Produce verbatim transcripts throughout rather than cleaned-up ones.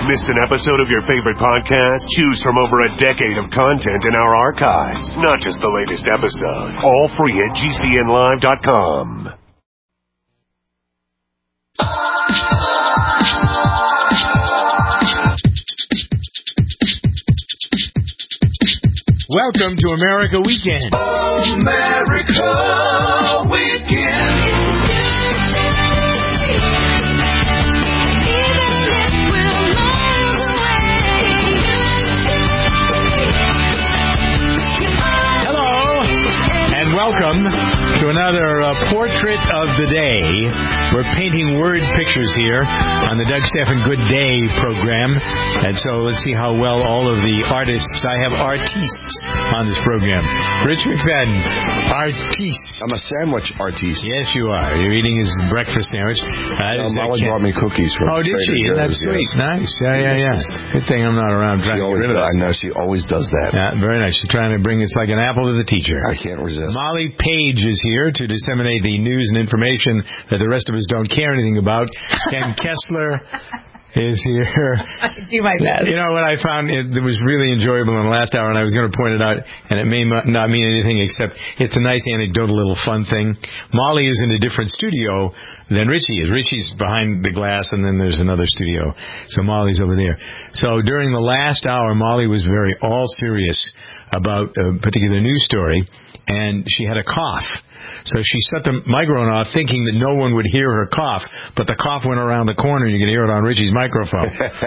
Missed an episode of your favorite podcast? Choose from over a decade of content in our archives, not just the latest episode. All free at G C N live dot com. Welcome to America Weekend. America Weekend. Welcome to another uh, Portrait of the Day. We're painting word pictures here on the Doug Stephan Good Day program. And so let's see how well all of the artists, I have artistes on this program. Rich McFadden, artiste. I'm a sandwich artiste. Yes, you are. You're eating his breakfast sandwich. Uh, no, Molly brought me cookies from Oh, did Trader she? Joe's, That's sweet. Yes. Nice. Yeah, yeah, yeah. Good thing I'm not around trying She to always, get rid of that. I know, she always does that. Yeah, very nice. She's trying to bring it's like an apple to the teacher. I can't resist. Molly Page is here to disseminate the news and information that the rest of us don't care anything about. Ken Kessler is here. I do my best. You know what I found? It, it was really enjoyable in the last hour, and I was going to point it out, and it may not mean anything except it's a nice anecdotal little fun thing. Molly is in a different studio than Richie is. Richie's behind the glass, and then there's another studio. So Molly's over there. So during the last hour, Molly was very all serious about a particular news story, and she had a cough. So she shut the microphone off thinking that no one would hear her cough, but the cough went around the corner and you could hear it on Richie's microphone.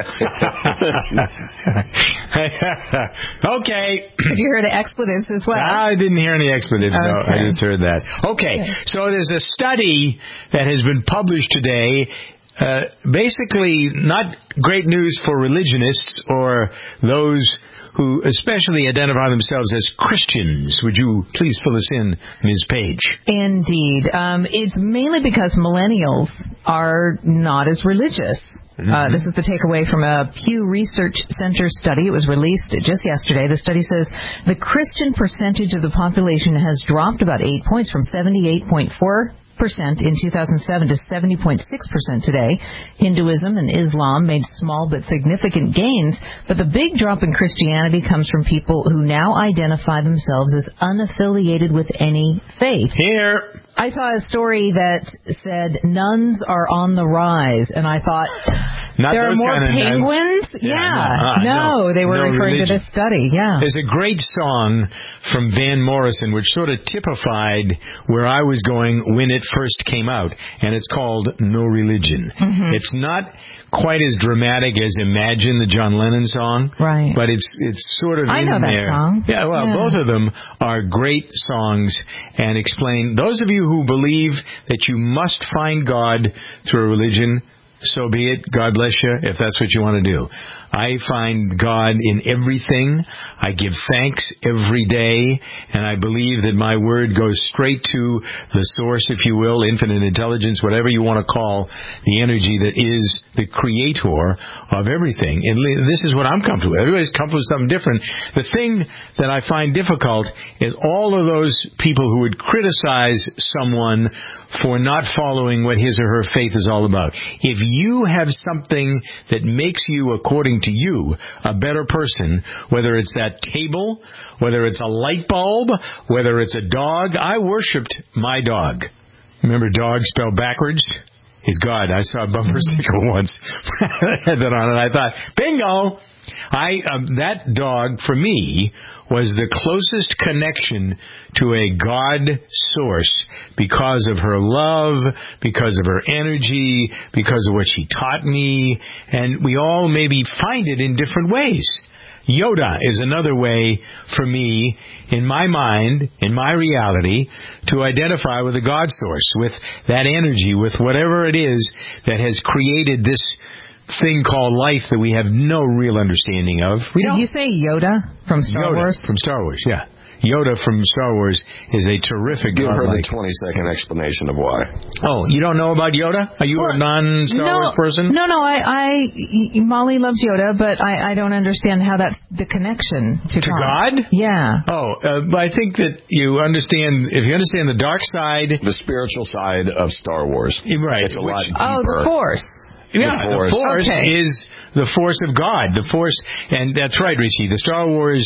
Okay. Did you hear the expletives as well? I didn't hear any expletives, okay. no. I just heard that. Okay, so there's a study that has been published today. Uh, basically, not great news for religionists or those who especially identify themselves as Christians. Would you please fill us in, Miz Page? Indeed. Um, it's mainly because millennials are not as religious. Mm-hmm. Uh, this is the takeaway from a Pew Research Center study. It was released just yesterday. The study says the Christian percentage of the population has dropped about eight points from seventy-eight point four percent in two thousand seven to seventy point six percent today. Hinduism and Islam made small but significant gains, but the big drop in Christianity comes from people who now identify themselves as unaffiliated with any faith. Here. I saw a story that said nuns are on the rise, and I thought, Not there are more penguins? Yeah, Yeah. no, uh, no, no, they were no referring religion. to this study. Yeah. There's a great song from Van Morrison which sort of typified where I was going when it first came out, and it's called No Religion. Mm-hmm. It's not quite as dramatic as Imagine, the John Lennon song, right? But it's it's sort of I in know that there. Song. Yeah, well, yeah. both of them are great songs and explain. Those of you who believe that you must find God through a religion, so be it. God bless you if that's what you want to do. I find God in everything. I give thanks every day, and I believe that my word goes straight to the source, if you will, infinite intelligence, whatever you want to call the energy that is the creator of everything. And this is what I'm comfortable with. Everybody's comfortable with something different. The thing that I find difficult is all of those people who would criticize someone for not following what his or her faith is all about. If you have something that makes you, according to you, a better person, whether it's that table, whether it's a light bulb, whether it's a dog. I worshipped my dog. Remember dog spelled backwards? He's God. I saw a bumper sticker once. I had that on and I thought, bingo! I um, that dog, for me, was the closest connection to a God source because of her love, because of her energy, because of what she taught me, and we all maybe find it in different ways. Yoda is another way for me, in my mind, in my reality, to identify with the God source, with that energy, with whatever it is that has created this thing called life that we have no real understanding of. We Did don't. you say Yoda from Star Yoda Wars? from Star Wars, yeah. Yoda from Star Wars is a terrific Give her godlike. the twenty-second explanation of why. Oh, you don't know about Yoda? Are you well, a non-Star no, Wars person? No, no, I, I, Molly loves Yoda, but I, I don't understand how that's the connection to, To God. God? Yeah. Oh, uh, but I think that you understand, if you understand the dark side. The spiritual side of Star Wars. Right. It's a lot deeper. Oh, the Force. Yeah, the force, the force Okay. is the force of God. The force, and that's right, Richie. The Star Wars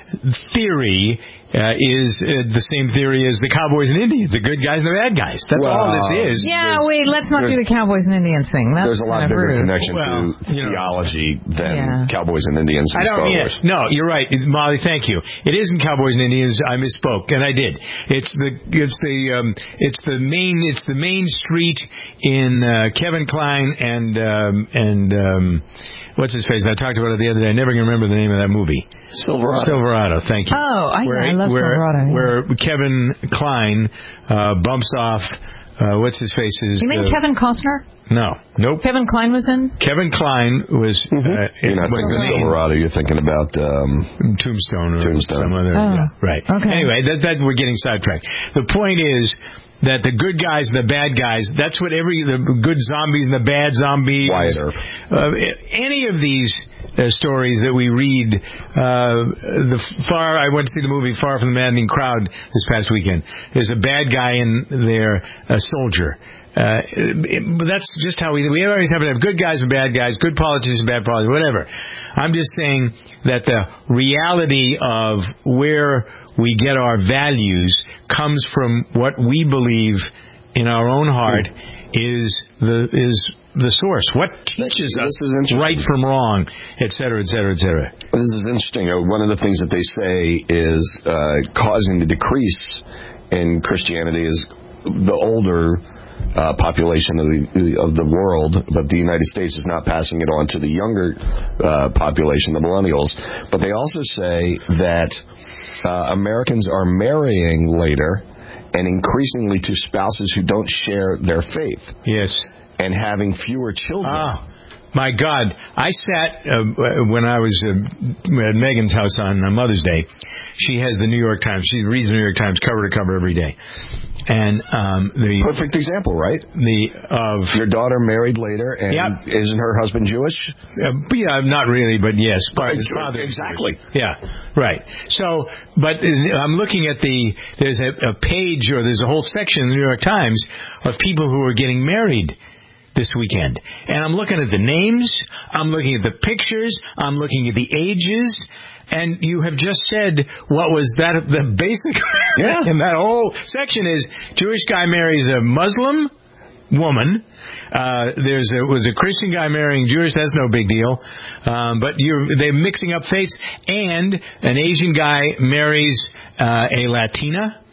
theory uh, is uh, the same theory as the Cowboys and Indians, the good guys and the bad guys. That's Well, all this is. Yeah, There's- wait, let's not do the Cowboys and Indians thing. That's there's a lot kind of bigger rude. connection Well, to you know. theology than Yeah. Cowboys and Indians I and don't. Star Yeah, Wars. no, you're right, Molly. Thank you. It isn't Cowboys and Indians. I misspoke, and I did. It's the it's the um, it's the main it's the main street in uh, Kevin Kline and um, and um, what's his face? I talked about it the other day. I never can remember the name of that movie. Silverado. Silverado. Thank you. Oh, I, where, I love where, Silverado. Yeah. Where Kevin Kline uh, bumps off. Uh, what's his face? Is, You mean uh, Kevin Costner? No. Nope. Kevin Kline was in? Kevin Kline was. Uh, You're not was thinking of the main- Silverado. You're thinking about um, Tombstone or Tombstone. some other. Oh, yeah, right. okay. Anyway, that, that we're getting sidetracked. The point is that the good guys and the bad guys, that's what every, the good zombies and the bad zombies. Wyatt Earp. Uh, any of these uh, stories that we read, uh, the far, I went to see the movie Far From the Maddening Crowd this past weekend. There's a bad guy in there, a soldier. Uh, it, but that's just how we, we always have to have good guys and bad guys, good politicians and bad politicians, whatever. I'm just saying that the reality of where we get our values comes from what we believe in our own heart is the, is the source. What teaches This us is interesting. right from wrong, et cetera, et cetera, et cetera. This is interesting. Uh, One of the things that they say is uh, causing the decrease in Christianity is the older uh, population of the of the world, but the United States is not passing it on to the younger uh, population, the millennials. But they also say that uh, Americans are marrying later and increasingly to spouses who don't share their faith Yes. and having fewer children. Ah, my God. I sat, uh, when I was uh, at Megan's house on uh, Mother's Day, she has the New York Times. She reads the New York Times cover to cover every day. And um, the Perfect example, right? the of Your daughter married later, and Yep. isn't her husband Jewish? uh, yeah, not really, but yes, but his father Exactly. Yeah, right. So, but uh, I'm looking at the there's a, a page or there's a whole section in the New York Times of people who are getting married this weekend, and I'm looking at the names, I'm looking at the pictures, I'm looking at the ages. And you have just said what was that the basic Yeah. in that whole section is Jewish guy marries a Muslim woman. Uh, there's a, was a Christian guy marrying Jewish. That's no big deal. Um, but you're they're mixing up faiths. And an Asian guy marries uh, a Latina.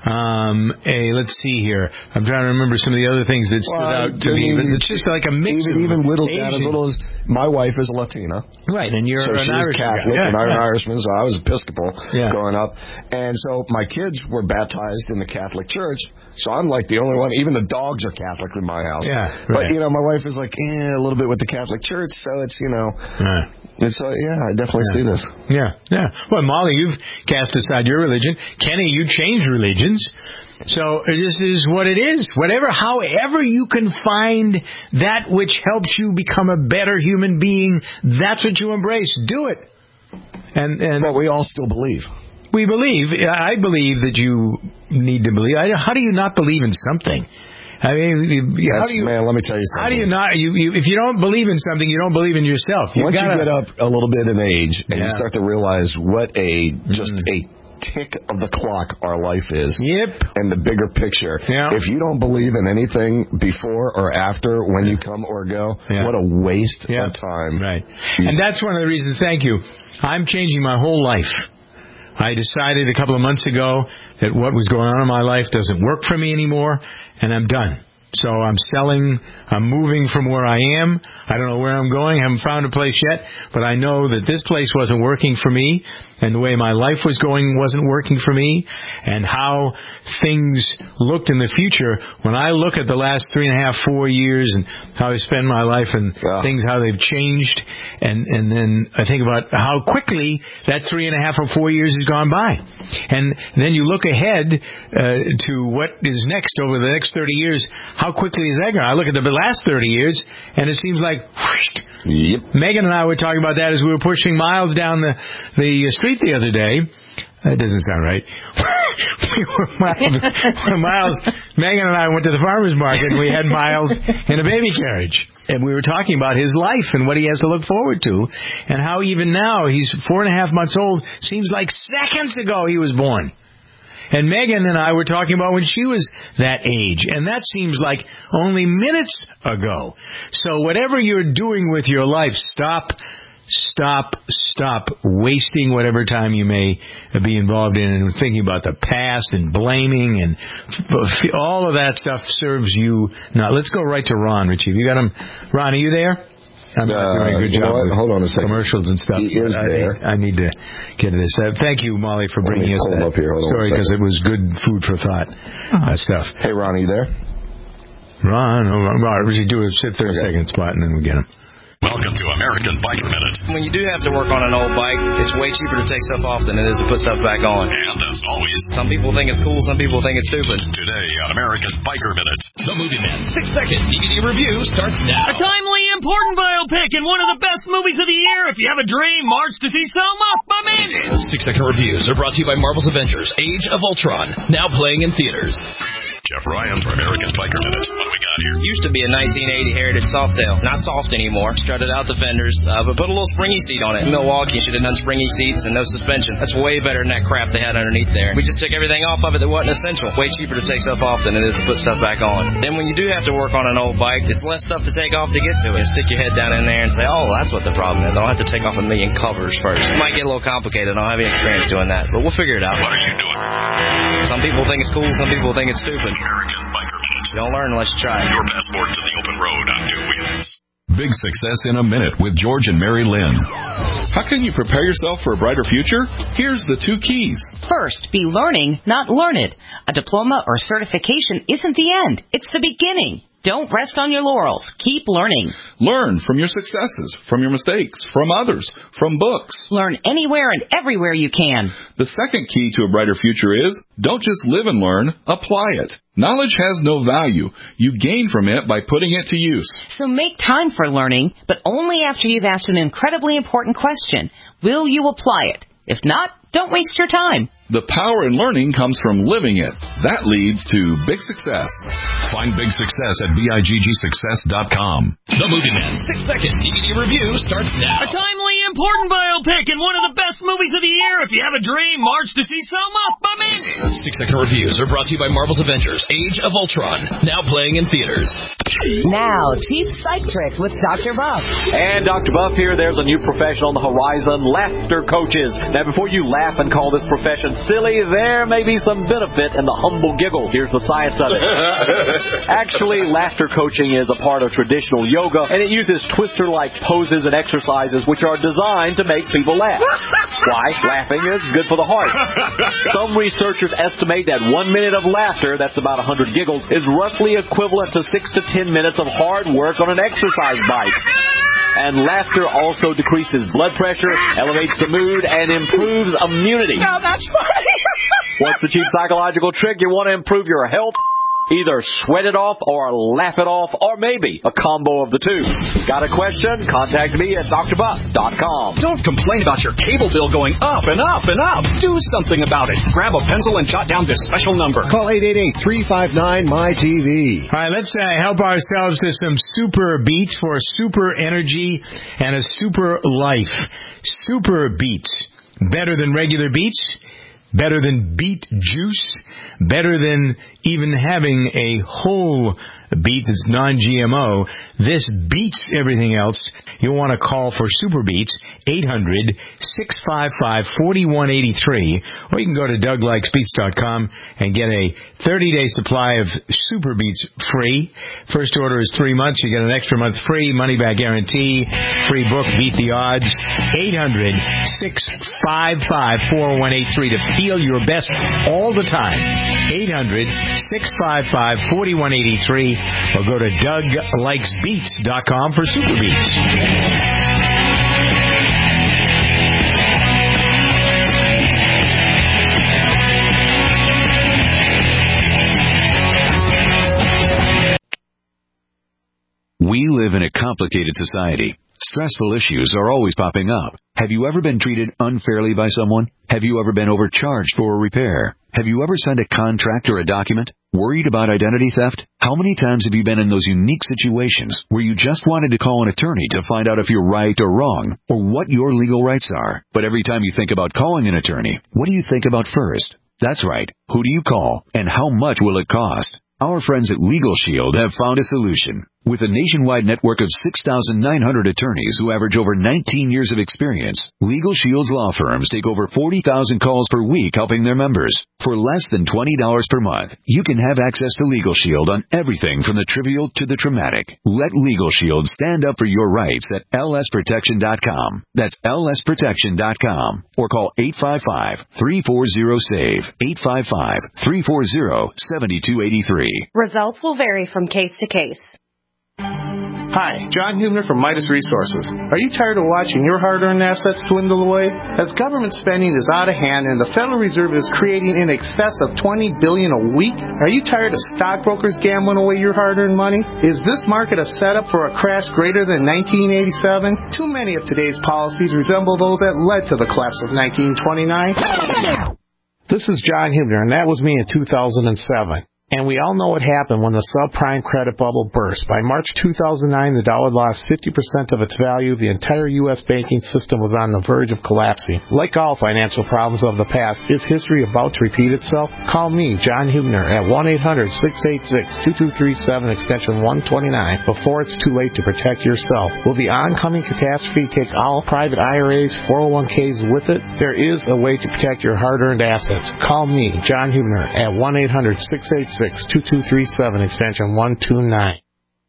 Um, a let's see here. I'm trying to remember some of the other things that stood Well, out to I me. mean, But it's just like a mix Even, of even little down as Asian. little as my wife is a Latina, Right, and you're so an she's Irish Catholic, guy. and I'm an yeah. Irishman, so I was Episcopal Yeah. growing up, and so my kids were baptized in the Catholic Church. So I'm like the only one. Even the dogs are Catholic in my house. Yeah, But right. you know, my wife is like, eh, a little bit with the Catholic Church, so it's you know, Right. it's uh, yeah, I definitely Yeah. see this. Yeah, yeah. Well, Molly, you've cast aside your religion. Kenny, you changed religions. So this is what it is. Whatever, however you can find that which helps you become a better human being, that's what you embrace. Do it. And and But we all still believe. we believe. I believe that you need to believe. I- How do you not believe in something? I mean, you- how That's, do you? man, let me tell you something. How do you not? You, you if you don't believe in something, you don't believe in yourself. You've Once gotta, you get up a little bit in age and you Yeah. start to realize what a just Mm. a tick of the clock our life is, Yep. and the bigger picture. Yeah. If you don't believe in anything before or after, when you come or go, Yeah. what a waste Yeah. of time. Right. And that's one of the reasons, thank you, I'm changing my whole life. I decided a couple of months ago that what was going on in my life doesn't work for me anymore, and I'm done. So I'm selling, I'm moving from where I am. I don't know where I'm going. I haven't found a place yet, but I know that this place wasn't working for me, and the way my life was going wasn't working for me, and how things looked in the future. When I look at the last three and a half, four years and how I spend my life and Yeah. things, how they've changed, and, and then I think about how quickly that three and a half or four years has gone by. And then you look ahead uh, to what is next over the next thirty years. How quickly is that going? I look at the last thirty years, and it seems like whoosh. Yep. Megan and I were talking about that as we were pushing Miles down the, the street the other day. That doesn't sound right. we were Miles, Miles, Megan and I went to the farmer's market, and we had Miles in a baby carriage. and we were talking about his life and what he has to look forward to, and how even now, he's four and a half months old, seems like seconds ago he was born. And Megan and I were talking about when she was that age, and that seems like only minutes ago. So whatever you're doing with your life, stop, stop, stop wasting whatever time you may be involved in and thinking about the past and blaming and all of that stuff serves you not. Let's go right to Ron, Richie. You got him? Ron, are you there? I'm not doing a good uh, job with hold on a second. Commercials and stuff. He is I, there. I need to get to this. Uh, thank you, Molly, for bringing us that up here. Hold story, because it was good food for thought uh, stuff. Hey, Ron, are you there? Ron, oh, Ron, Richie, do a sit thirty Okay. second spot, and then we get him. Welcome to American Biker Minute. When you do have to work on an old bike, it's way cheaper to take stuff off than it is to put stuff back on. And as always, Some people think it's cool, some people think it's stupid. today on American Biker Minute, The Movie Man six-second D V D review starts now. A timely, important biopic and one of the best movies of the year. If you have a dream, march to see Selma. I'm in. Six-second reviews are brought to you by Marvel's Avengers: Age of Ultron, now playing in theaters. Jeff Ryan for American Biker Minute. What do we got here? Used to be a nineteen eighty Heritage Softail. It's not soft anymore. Strutted out the fenders, uh, but put a little springy seat on it. In Milwaukee, she did unspringy seats and no suspension. That's way better than that crap they had underneath there. We just took everything off of it that wasn't essential. Way cheaper to take stuff off than it is to put stuff back on. Then when you do have to work on an old bike, it's less stuff to take off to get to it. Stick your head down in there and say, oh, that's what the problem is. I don't have to take off a million covers first. It might get a little complicated. I don't have any experience doing that, but we'll figure it out. What are you doing? Some people think it's cool, some people think it's stupid. American Biker Minute. You don't learn unless you try. Your passport to the open road on new wheels. Big Success in a Minute with George and Mary Lynn. How can you prepare yourself for a brighter future? Here's the two keys. First, be learning, not learned. A diploma or certification isn't the end. It's the beginning. Don't rest on your laurels. Keep learning. Learn from your successes, from your mistakes, from others, from books. Learn anywhere and everywhere you can. The second key to a brighter future is don't just live and learn, apply it. Knowledge has no value. You gain from it by putting it to use. So make time for learning, but only after you've asked an incredibly important question. Will you apply it? If not, don't waste your time. The power in learning comes from living it. That leads to big success. Find big success at big success dot com. The Movie Man six-second D V D review starts now. A timely, important biopic and one of the best movies of the year. If you have a dream, march to see Selma. I'm in. Six-second reviews are brought to you by Marvel's Avengers: Age of Ultron, now playing in theaters. Now, Chief Psych Tricks with Doctor Buff. And Doctor Buff here. There's a new profession on the horizon, laughter coaches. Now, before you laugh and call this profession silly, there may be some benefit in the humble giggle. Here's the science of it. Actually, laughter coaching is a part of traditional yoga, and it uses twister-like poses and exercises which are designed to make people laugh. Why? Laughing is good for the heart. Some researchers estimate that one minute of laughter, that's about one hundred giggles, is roughly equivalent to six to ten minutes of hard work on an exercise bike. And laughter also decreases blood pressure, elevates the mood, and improves immunity. Oh, that's funny. What's the cheap psychological trick? You want to improve your health? Either sweat it off or laugh it off, or maybe a combo of the two. Got a question? Contact me at D R buff dot com. Don't complain about your cable bill going up and up and up. Do something about it. Grab a pencil and jot down this special number. Call eight eight eight, three five nine, M Y T V. All right, let's uh, help ourselves to some super beats for super energy and a super life. Super beats. Better than regular beats. Better than beet juice. Better than even having a whole beet that's non-G M O. This beats everything else. You'll want to call for Super Beats, eight hundred, six five five, four one eight three, or you can go to Doug Likes Beats dot com and get a thirty-day supply of Super Beats free. First order is three months. You get an extra month free, money-back guarantee, free book, Beat the Odds, eight hundred, six five five, four one eight three to feel your best all the time, eight hundred, six five five, four one eight three, or go to Doug Likes Beats dot com for Super Beats. We live in a complicated society. Stressful issues are always popping up. Have you ever been treated unfairly by someone? Have you ever been overcharged for a repair? Have you ever signed a contract or a document? Worried about identity theft? How many times have you been in those unique situations where you just wanted to call an attorney to find out if you're right or wrong, or what your legal rights are? But every time you think about calling an attorney, what do you think about first? That's right. Who do you call, and how much will it cost? Our friends at Legal Shield have found a solution. With a nationwide network of six thousand nine hundred attorneys who average over nineteen years of experience, Legal Shield's law firms take over forty thousand calls per week helping their members. For less than twenty dollars per month, you can have access to Legal Shield on everything from the trivial to the traumatic. Let Legal Shield stand up for your rights at L S protection dot com. That's L S protection dot com. Or call eight five five, three four zero, S A V E, eight five five, three four zero, seven two eight three. Results will vary from case to case. Hi, John Hubner from Midas Resources. Are you tired of watching your hard-earned assets dwindle away? As government spending is out of hand and the Federal Reserve is creating in excess of twenty billion dollars a week, are you tired of stockbrokers gambling away your hard-earned money? Is this market a setup for a crash greater than nineteen eighty-seven? Too many of today's policies resemble those that led to the collapse of nineteen twenty-nine. This is John Hubner, and that was me in two thousand seven. And we all know what happened when the subprime credit bubble burst. By March two thousand nine, the dollar lost fifty percent of its value. The entire U S banking system was on the verge of collapsing. Like all financial problems of the past, is history about to repeat itself? Call me, John Hubner, at one eight hundred, six eight six, two two three seven, extension one twenty-nine, before it's too late to protect yourself. Will the oncoming catastrophe take all private I R As, four oh one Ks with it? There is a way to protect your hard-earned assets. Call me, John Hubner, at one eight hundred, six eight six, two two three seven, extension one two nine.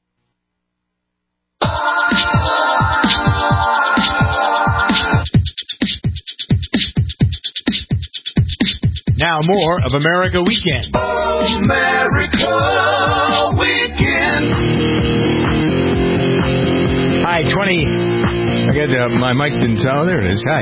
Now more of America Weekend. America Weekend. Hi, twenty. I got uh, my mic didn't sound. Oh, there it is. Hi.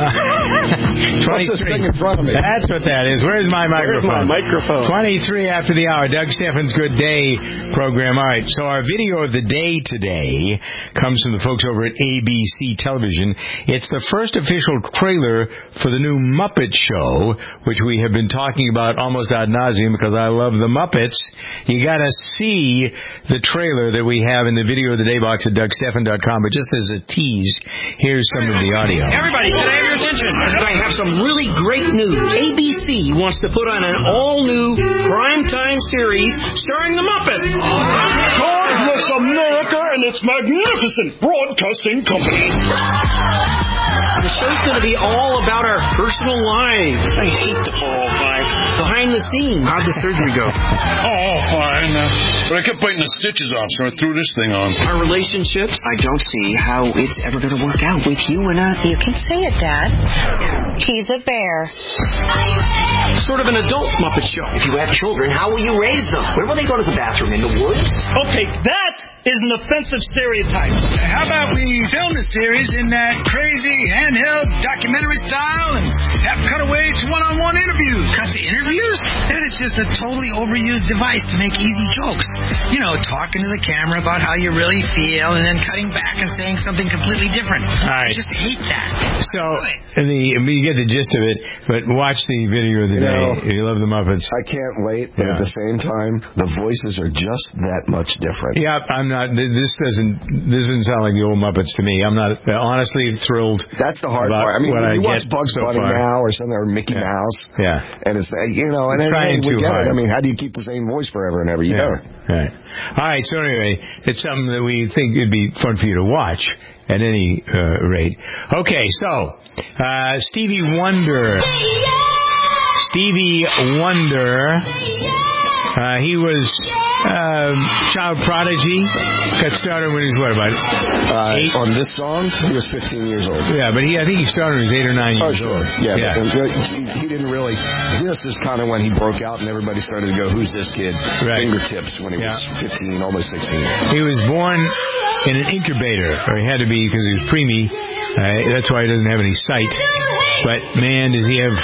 Uh, What's this thing in front of me? That's what that is. Where's my microphone? Where's my microphone? twenty-three after the hour. Doug Steffens' Good Day program. All right. So our video of the day today comes from the folks over at A B C Television. It's the first official trailer for the new Muppet Show, which we have been talking about almost ad nauseum because I love the Muppets. You got to see the trailer that we have in the video of the day box at Doug Steffen dot com. But just as a tease, here's some of the audio. Everybody, can I have your attention? I have some really great news. A B C wants to put on an all-new primetime series starring the Muppets. God bless America and its magnificent broadcasting company. The show's going to be all about our personal lives. I hate the four oh five. Behind the scenes. How'd the surgery go? Oh, fine. Uh, but I kept biting the stitches off, so I threw this thing on. Our relationships. I don't see how it's ever going to work out with you and I. You can say it, Dad. He's a bear. Sort of an adult Muppet Show. If you have children, how will you raise them? Where will they go to the bathroom? In the woods? Okay, that is an offensive stereotype. How about we film the series in that crazy handheld documentary style and have cutaways to one-on-one interviews? Cut to interviews? That is just a totally overused device to make easy jokes. You know, talking to the camera about how you really feel and then cutting back and saying something completely different. All right. I just hate that. So, the, you get the gist of it, but watch the video of the You day. know, You love the Muppets. I can't wait, but Yeah. at the same time, the voices are just that much different. Yeah, I'm not. This doesn't. This doesn't sound like the old Muppets to me. I'm not honestly thrilled. That's the hard about part. I mean, what when I you watch get Bugs so Bunny far. now or something, or Mickey Yeah. Mouse, Yeah, and it's you know, and then trying hey, we too get hard. it. I mean, how do you keep the same voice forever and ever? You yeah. don't. Right. All right. So anyway, it's something that we think would be fun for you to watch at any uh, rate. Okay. So uh, Stevie Wonder. Stevie Wonder. Uh, he was um, child prodigy. Got started when he was what, about uh, eight? On this song, he was fifteen years old. Yeah, but he, I think he started when he was eight or nine Oh, years sure. old. Yeah, yeah. But he, he didn't really. This is kind of when he broke out and everybody started to go, "Who's this kid?" Right. Fingertips when he Yeah. was fifteen, almost sixteen. He was born in an incubator, or he had to be because he was preemie. Uh, that's why he doesn't have any sight. But man, does he have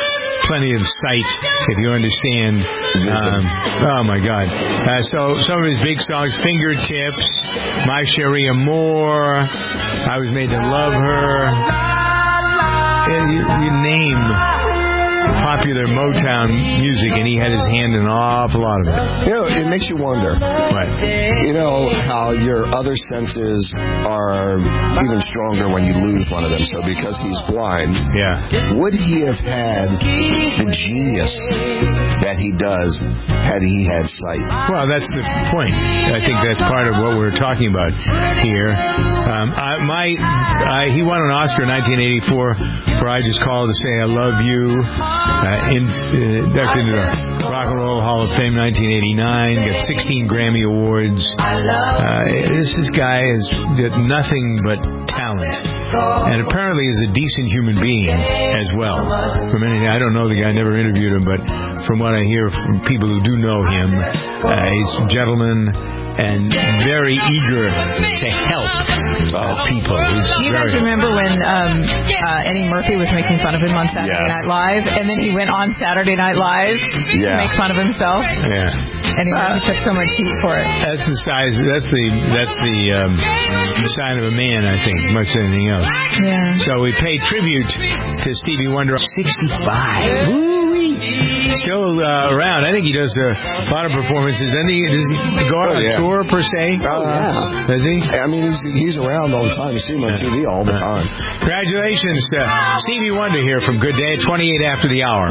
plenty of sight, if you understand. Um, oh, my God. Uh, so some of his big songs, Fingertips, My Cherie Amour, I Was Made to Love Her. And you, you name popular Motown music, and he had his hand in an awful lot of it. You know, it makes you wonder. What? You know how your other senses are even stronger when you lose one of them. So because he's blind, yeah, would he have had the genius that he does had he had sight? Well, that's the point. I think that's part of what we're talking about here. Um, I, my, I, he won an Oscar in nineteen eighty-four for I Just Called to Say I Love You. Uh, in, uh, inducted into the Rock and Roll Hall of Fame nineteen eighty-nine, got sixteen Grammy Awards. Uh, this, this guy has got nothing but talent, and apparently is a decent human being as well. From any, I don't know the guy, never interviewed him, but from what I hear from people who do know him, uh, he's a gentleman and very eager to help uh, people. He's Do you very guys remember when um, uh, Eddie Murphy was making fun of him on Saturday Yes. Night Live, and then he went on Saturday Night Live Yeah. to make fun of himself? Yeah. Anyway, he took so much heat for it. That's the size. That's the that's the um, sign of a man, I think, much than anything else. Yeah. So we pay tribute to Stevie Wonder. sixty-five. Woo-wee. Still uh, around. I think he does a lot of performances. Doesn't he? Does he go out Oh, on yeah. tour per se? Oh, yeah. Does he? I mean, he's, he's around all the time. You see him on T V all the time. Congratulations to Stevie Wonder here from Good Day, twenty-eight after the hour.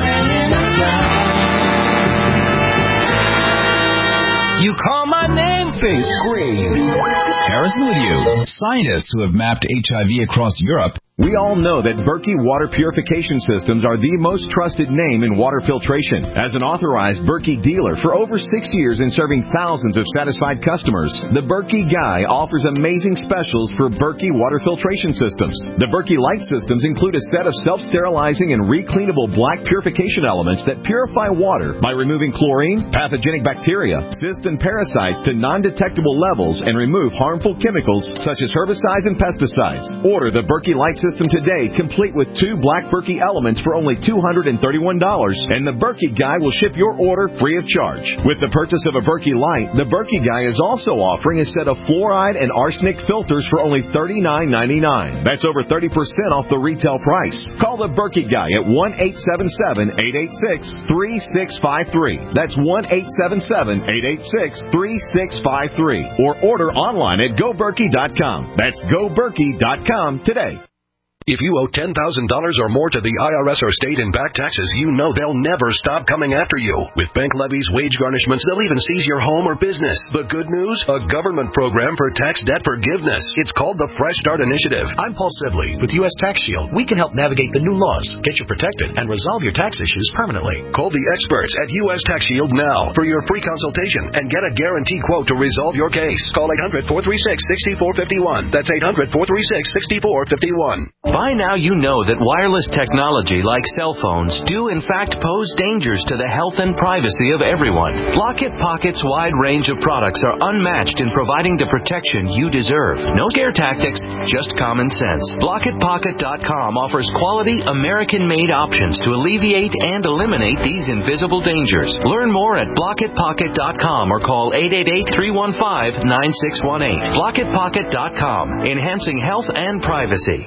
You call my name, Faith Green. Harrison with you. Scientists who have mapped H I V across Europe. We all know that Berkey Water Purification Systems are the most trusted name in water filtration. As an authorized Berkey dealer for over six years and serving thousands of satisfied customers, the Berkey Guy offers amazing specials for Berkey Water Filtration Systems. The Berkey Light Systems include a set of self-sterilizing and recleanable black purification elements that purify water by removing chlorine, pathogenic bacteria, cysts, and parasites to non-detectable levels and remove harmful chemicals such as herbicides and pesticides. Order the Berkey Light System today, complete with two black Berkey elements for only two hundred thirty-one dollars, and the Berkey Guy will ship your order free of charge. With the purchase of a Berkey Light, the Berkey Guy is also offering a set of fluoride and arsenic filters for only thirty-nine ninety-nine. That's over thirty percent off the retail price. Call the Berkey Guy at one eight seven seven, eight eight six, three six five three. That's one eight seven seven, eight eight six, three six five three. Or order online at go berkey dot com. That's go berkey dot com today. If you owe ten thousand dollars or more to the I R S or state in back taxes, you know they'll never stop coming after you. With bank levies, wage garnishments, they'll even seize your home or business. The good news? A government program for tax debt forgiveness. It's called the Fresh Start Initiative. I'm Paul Sibley with U S Tax Shield. We can help navigate the new laws, get you protected, and resolve your tax issues permanently. Call the experts at U S Tax Shield now for your free consultation and get a guarantee quote to resolve your case. Call eight hundred, four three six, six four five one. That's eight hundred, four three six, six four five one. By now you know that wireless technology like cell phones do in fact pose dangers to the health and privacy of everyone. Blockit Pocket's wide range of products are unmatched in providing the protection you deserve. No scare tactics, just common sense. Blockit Pocket dot com offers quality American-made options to alleviate and eliminate these invisible dangers. Learn more at Blockit Pocket dot com or call eight eight eight, three one five, nine six one eight. Blockit Pocket dot com, enhancing health and privacy.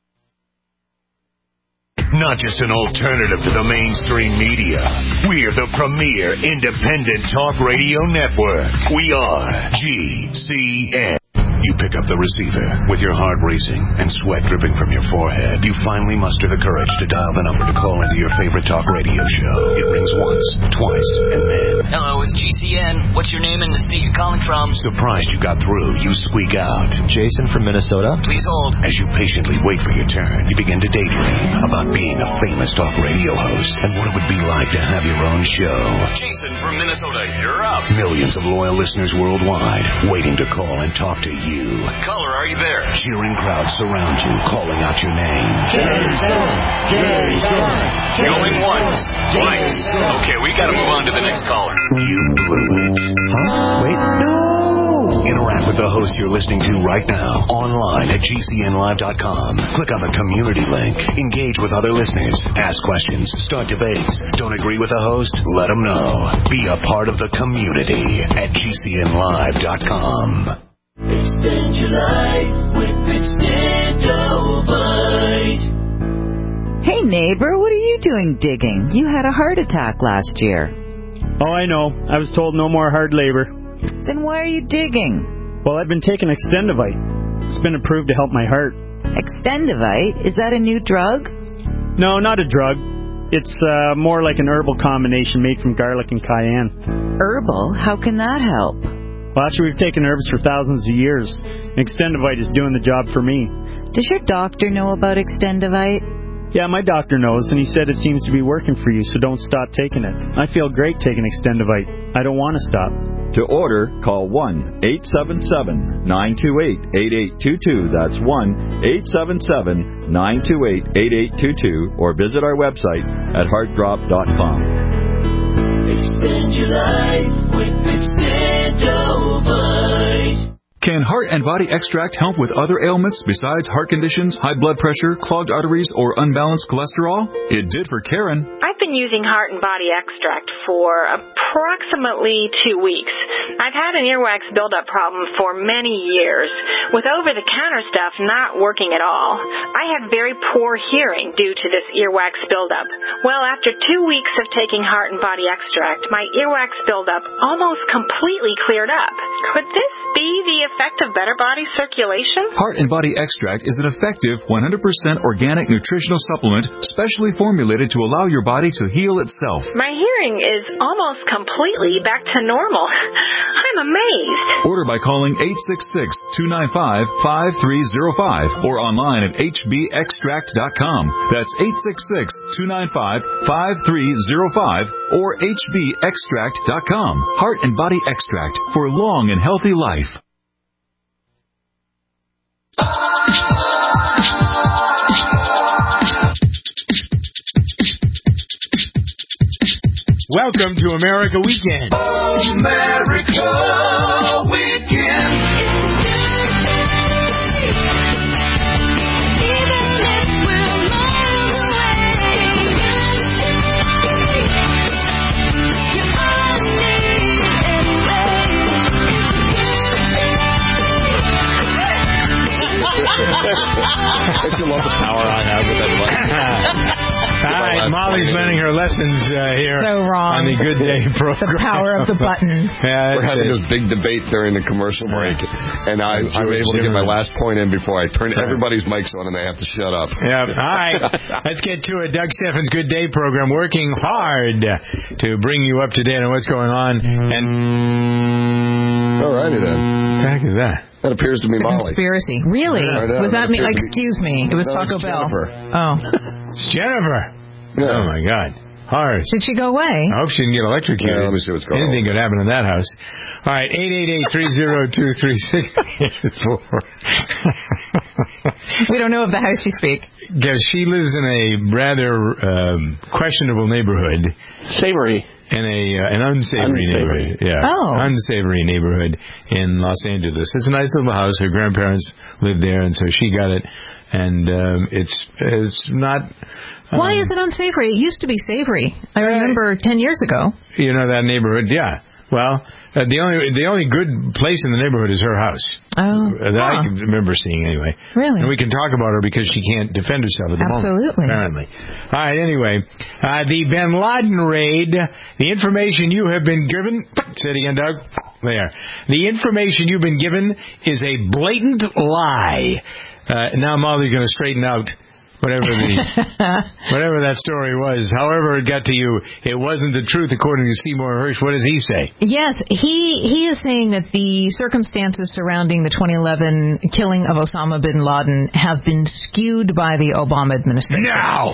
Not just an alternative to the mainstream media. We're the premier independent talk radio network. We are G C N. You pick up the receiver with your heart racing and sweat dripping from your forehead. You finally muster the courage to dial the number to call into your favorite talk radio show. It rings once, twice, and then... Hello, it's G C N. What's your name and the state you're calling from? Surprised you got through, you squeak out. Jason from Minnesota. Please hold. As you patiently wait for your turn, you begin to daydream about being a famous talk radio host and what it would be like to have your own show. Jason from Minnesota, you're up. Millions of loyal listeners worldwide waiting to call and talk to you. Caller, are you there? Cheering crowds surround you, calling out your name. Jason! Jason! Going once, twice. Okay, we gotta move on to the next caller. You blew it. Huh? Wait, no! Interact with the host you're listening to right now online at G C N live dot com. Click on the community link. Engage with other listeners. Ask questions. Start debates. Don't agree with the host? Let them know. Be a part of the community at G C N live dot com. Extend your life with Extendovite. Hey neighbor, what are you doing digging? You had a heart attack last year. Oh, I know. I was told no more hard labor. Then why are you digging? Well, I've been taking Extendovite. It's been approved to help my heart. Extendovite? Is that a new drug? No, not a drug. It's uh, more like an herbal combination made from garlic and cayenne. Herbal? How can that help? Well, actually, we've taken herbs for thousands of years. Extendovite is doing the job for me. Does your doctor know about Extendovite? Yeah, my doctor knows, and he said it seems to be working for you, so don't stop taking it. I feel great taking Extendovite. I don't want to stop. To order, call one eight seven seven, nine two eight, eight eight two two. That's one eight seven seven, nine two eight, eight eight two two, or visit our website at heart drop dot com. Extend your life with Extendovite. Can Heart and Body Extract help with other ailments besides heart conditions, high blood pressure, clogged arteries, or unbalanced cholesterol? It did for Karen. I've been using Heart and Body Extract for approximately two weeks. I've had an earwax buildup problem for many years, with over-the-counter stuff not working at all. I had very poor hearing due to this earwax buildup. Well, after two weeks of taking Heart and Body Extract, my earwax buildup almost completely cleared up. Could this be the effect of better body circulation? Heart and Body Extract is an effective one hundred percent organic nutritional supplement specially formulated to allow your body to heal itself. My hearing is almost completely back to normal. I'm amazed. Order by calling eight six six, two nine five, five three zero five or online at H B extract dot com. That's eight six six, two nine five, five three zero five or H B extract dot com. Heart and Body Extract for long and healthy life. Welcome to America Weekend. America Weekend. Don't you love the power I have with that button? All right, Molly's learning her lessons uh, here so wrong. on the Good Day program. The power of the button. Yeah, we're having this big debate during the commercial break, and I, I'm able to get my last point in before I turn everybody's mics on and they have to shut up. Yeah. All right, let's get to it. Doug Steffens' Good Day program, working hard to bring you up to date on what's going on. And all righty then. What the heck is that? That appears to be it's a Molly. Conspiracy. Really? Yeah, was that, that me? be... Excuse me. It was no, Taco Bell. Jennifer. Oh. It's Jennifer. Yeah. Oh, my God. Hard. Did she go away? I hope she didn't get electrocuted. Yeah, let me see what's going Anything on. could happen in that house. All right, eight eight eight, three oh two, three six eight four. We don't know of the house you speak. Because she lives in a rather um, questionable neighborhood. Savory. In a uh, an unsavory, unsavory neighborhood. Yeah. Oh. Unsavory neighborhood in Los Angeles. It's a nice little house. Her grandparents lived there, and so she got it. And um, it's it's not... Um, Why is it unsavory? It used to be savory. I remember ten years ago. You know that neighborhood? Yeah. Well, uh, the only the only good place in the neighborhood is her house. Oh. Uh, that huh. I can remember seeing anyway. Really? And we can talk about her because she can't defend herself at the Absolutely. moment. Absolutely. Apparently. All right, anyway. Uh, the Bin Laden raid, the information you have been given... Say it again, Doug. There. The information you've been given is a blatant lie. Uh, now Molly's going to straighten out whatever the whatever that story was. However it got to you, it wasn't the truth according to Seymour Hersh. What does he say? Yes, he he is saying that the circumstances surrounding the twenty eleven killing of Osama bin Laden have been skewed by the Obama administration. No!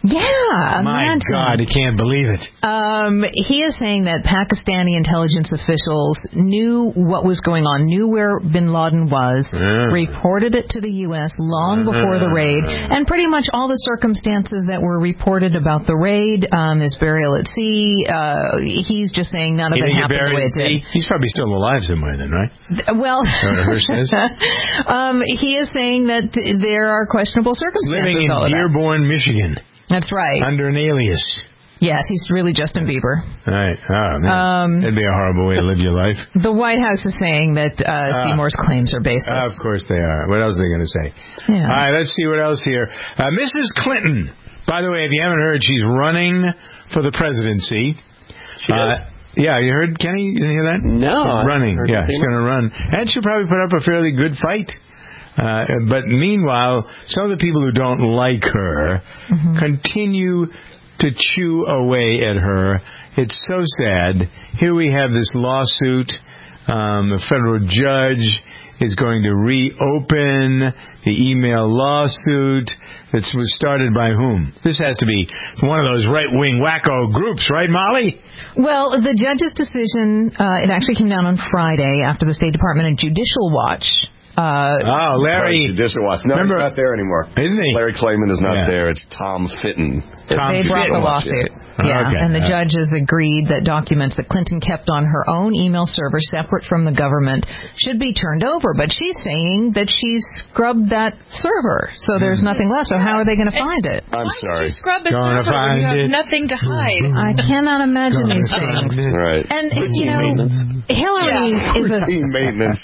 Yeah, My imagine. God, I can't believe it. Um, he is saying that Pakistani intelligence officials knew what was going on, knew where bin Laden was, Yeah. reported it to the U S long before the raid, and pretty much all the circumstances that were reported about the raid, um, his burial at sea, uh, he's just saying none of He it didn't get happened the buried way at it did. sea? He's probably still alive somewhere then, right? Well, Her says. um, he is saying that there are questionable circumstances. Living in all of that. Dearborn, Michigan. That's right. Under an alias. Yes, he's really Justin Bieber. Right. Oh, man. Um, That'd be a horrible way to live your life. The White House is saying that uh, Ah. Seymour's claims are baseless. Uh, of course they are. What else are they going to say? Yeah. All right, let's see what else here. Uh, Missus Clinton. By the way, if you haven't heard, she's running for the presidency. She uh, is? Yeah, you heard, Kenny? You didn't hear that? No. I Running. heard Yeah, nothing. she's going to run. And she'll probably put up a fairly good fight. Uh, but meanwhile, some of the people who don't like her Mm-hmm. continue to chew away at her. It's so sad. Here we have this lawsuit. Um, a federal judge is going to reopen the email lawsuit that was started by whom? This has to be one of those right-wing wacko groups, right, Molly? Well, the judge's decision, uh, it actually came down on Friday after the State Department and Judicial Watch. Uh, oh, Larry. Judicial Watch. No, Remember, he's not there anymore. Isn't he? Larry Klayman is not Yeah. there. It's Tom Fitton. Tom they brought the lawsuit. Yeah, Okay. and the judge has agreed that documents that Clinton kept on her own email server separate from the government should be turned over. But she's saying that she's scrubbed that server, so there's nothing left. So how are they going to find it? I'm sorry. Scrub a Gonna server when you find have it. nothing to hide. I cannot imagine Gonna these find things. it. Right. And, Routine you know, maintenance. Hillary Yeah. is a... Routine maintenance.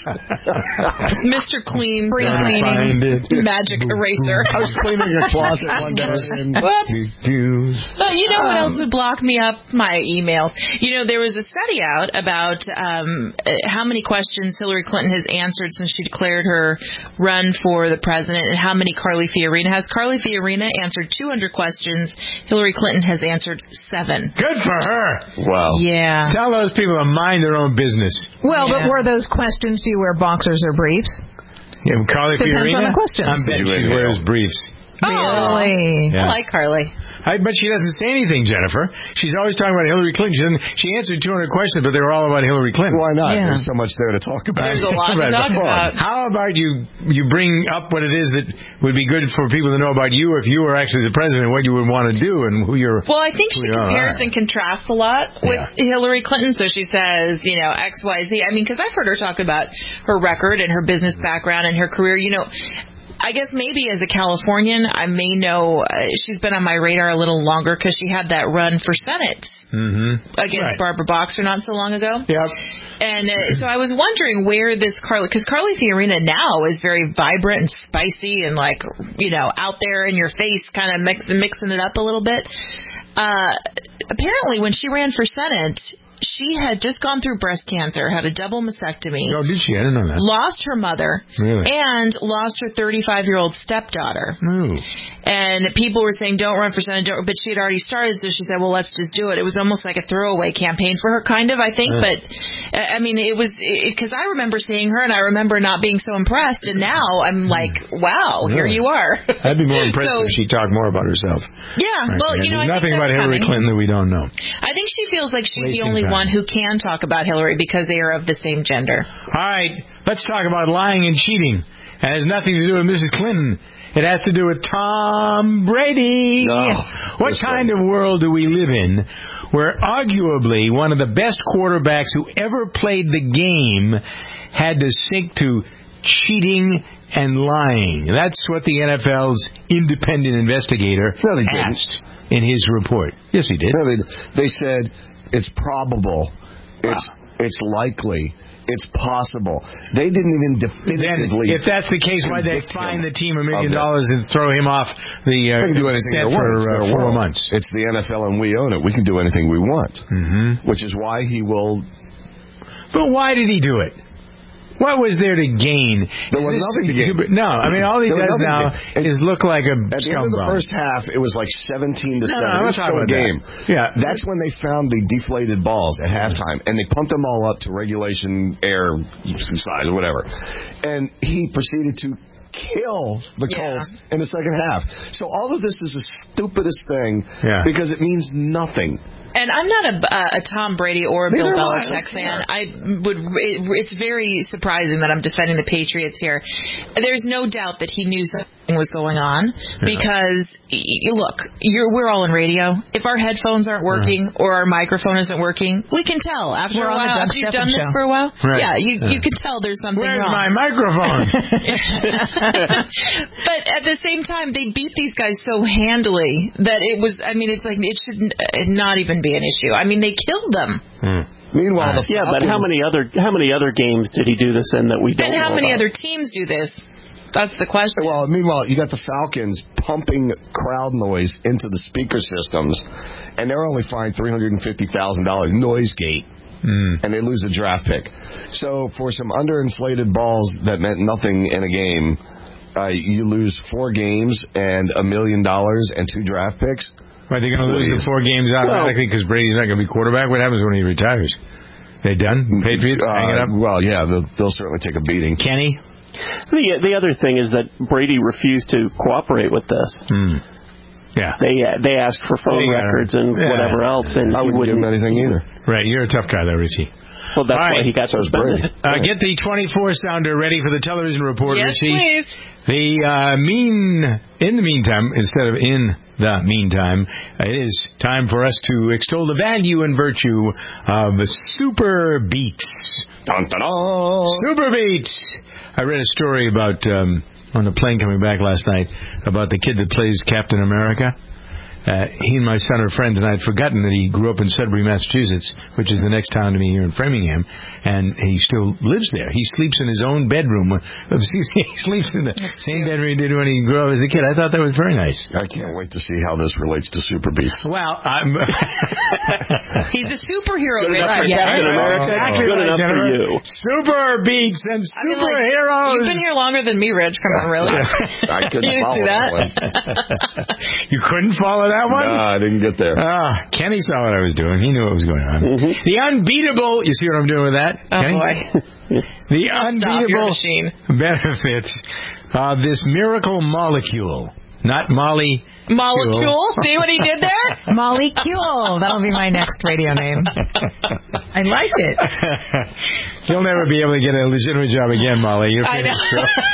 Mister Clean, free Gonna cleaning, find it. magic eraser. I was cleaning a closet one day. Whoops. But you know what else would block me up? My emails. You know, there was a study out about um, uh, how many questions Hillary Clinton has answered since she declared her run for the president, and how many Carly Fiorina has. Carly Fiorina answered two hundred questions. Hillary Clinton has answered seven. Good for her. Wow. Yeah. Tell those people to mind their own business. Well, Yeah. but were those questions, do you wear boxers or briefs? Yeah, Carly Depends on Fiorina? the questions. I'm betting Did you she wear wears briefs. Really? Yeah. I like Carly. I, but she doesn't say anything, Jennifer. She's always talking about Hillary Clinton. She, doesn't, she answered two hundred questions, but they were all about Hillary Clinton. Why not? Yeah. There's so much there to talk about. There's a lot to Right, talk but about. How about you you bring up what it is that would be good for people to know about you if you were actually the president, what you would want to do and who you're... Well, I think she who you are. compares and contrasts a lot with Hillary Clinton. So she says, you know, X, Y, Z. I mean, because I've heard her talk about her record and her business background and her career. You know, I guess maybe as a Californian, I may know uh, she's been on my radar a little longer because she had that run for Senate Mm-hmm. against Right. Barbara Boxer not so long ago. Yep. And uh, so I was wondering where this Carly, because Carly Fiorina now is very vibrant and spicy and like, you know, out there in your face, kind of mix, mixing it up a little bit. Uh, apparently when she ran for Senate, she had just gone through breast cancer, had a double mastectomy. Oh, did she? I didn't know that. Lost her mother. Really? And lost her thirty-five-year-old stepdaughter. Ooh. And people were saying, don't run for Senate, don't, but she had already started, so she said, well, let's just do it. It was almost like a throwaway campaign for her, kind of, I think. Yeah. But, uh, I mean, it was, because I remember seeing her, and I remember not being so impressed, and now I'm like, wow, here Really? you are. I'd be more impressed So- if she talked more about herself. Yeah, Right. well, Yeah, you know, I there's nothing think about that's Hillary coming. Clinton that we don't know. I think she feels like she's Wasting the only time. one who can talk about Hillary because they are of the same gender. All right, let's talk about lying and cheating. It has nothing to do with Missus Clinton. It has to do with Tom Brady. Oh, what kind of world do we live in where arguably one of the best quarterbacks who ever played the game had to sink to cheating and lying? That's what the N F L's independent investigator No, they didn't. asked in his report. Yes, he did. No, they, they said it's probable, it's it's likely, it's possible. They didn't even Then, definitively. if that's the case, why they convict fine him the team a of million this. dollars and throw him off the uh, We can do anything set they want. for It's uh, their four world. months? It's the N F L and we own it. We can do anything we want. Mm-hmm. Which is why he will. But why did he do it? What was there to gain? There was Is this- nothing to gain. No, I mean, all he There was does nothing now to gain. is look like a At the end of the scumbag. first half, it was like seventeen to No, no, seven. I'm It not was talking still a about that. game. Yeah. That's when they found the deflated balls at halftime, and they pumped them all up to regulation air size or whatever. And he proceeded to kill the Yeah. Colts in the second half. So all of this is the stupidest thing Yeah. because it means nothing. And I'm not a, a Tom Brady or a Neither Bill am I. Belichick fan. I would. It, it's very surprising that I'm defending the Patriots here. There's no doubt that he knew something was going on because, y- look, you're, we're all in radio. If our headphones aren't working or our microphone isn't working, we can tell after We're a on the while. Doug After you've Stephan done this show. for a while, Right. yeah, you Yeah. you can tell there's something Where's wrong. my microphone? But at the same time, they beat these guys so handily that it was. I mean, it's like it should uh, not even be an issue. I mean, they killed them. Hmm. Meanwhile, the yeah, but how Falcons- many other how many other games did he do this in that we don't And how know many about? other teams do this? That's the question. Well, meanwhile, you got the Falcons pumping crowd noise into the speaker systems, and they're only fined three hundred fifty thousand dollars noise gate, Mm. and they lose a draft pick. So for some underinflated balls that meant nothing in a game, uh, you lose four games and a million dollars and two draft picks. Are they going to lose the four games automatically because Brady's not going to be quarterback? What happens when he retires? They done? Patriots Uh, hang it up? Well, yeah, they'll, they'll certainly take a beating. Kenny? The the other thing is that Brady refused to cooperate with this. Hmm. Yeah. They they asked for phone Yeah. records and Yeah. whatever else, and I he wouldn't give wouldn't. him anything either. Right, you're a tough guy, though, Richie. Well, that's All why right. he got So is Brady. suspended. Uh, get the twenty-four sounder ready for the television report, Yes, Richie. please. The uh, mean, in the meantime, instead of in the meantime, it is time for us to extol the value and virtue of Super Beats. Dun, dun, dun. Super Beats. I read a story about um, on the plane coming back last night about the kid that plays Captain America. Uh, he and my son are friends, and I had forgotten that he grew up in Sudbury, Massachusetts, which is the next town to me here in Framingham, and he still lives there. He sleeps in his own bedroom. He sleeps in the same bedroom he did when he grew up as a kid. I thought that was very nice. I can't wait to see how this relates to Super Beats. Well, I'm... He's a superhero, Good enough for Richie. Captain America. Exactly Good right, enough for Jennifer. you. Super Beats and I mean, like, superheroes. you've been here longer than me, Rich. Come on, really? I couldn't You didn't follow see that that? one. You couldn't follow that one? No, I didn't get there. Ah, Kenny saw what I was doing. He knew what was going on. Mm-hmm. The unbeatable, you see what I'm doing with that? Oh, Kenny? boy. The Stop, you're a unbeatable machine. benefits of this miracle molecule. Not Molly. Molecule? See what he did there? Molecule. That'll be my next radio name. I like it. You'll never be able to get a legitimate job again, Molly. You're I finished.